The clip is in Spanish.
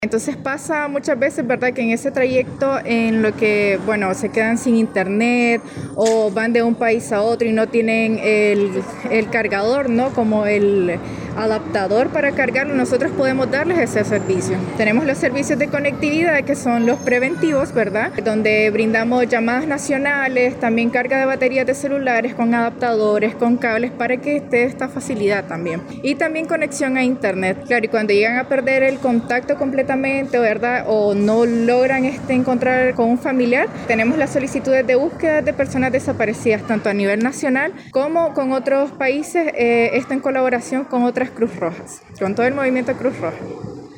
Entonces pasa muchas veces, ¿verdad?, que en ese trayecto en lo que, bueno, se quedan sin internet o van de un país a otro y no tienen el cargador, ¿no?, como el adaptador para cargarlo, nosotros podemos darles ese servicio. Tenemos los servicios de conectividad que son los preventivos, ¿verdad?, donde brindamos llamadas nacionales, también carga de baterías de celulares con adaptadores, con cables para que esté esta facilidad también. Y también conexión a internet. Claro, y cuando llegan a perder el contacto completamente, ¿verdad?, o no logran encontrar con un familiar, tenemos las solicitudes de búsqueda de personas desaparecidas, tanto a nivel nacional como con otros países, esto en colaboración con otras Cruz Rojas, con todo el movimiento Cruz Roja.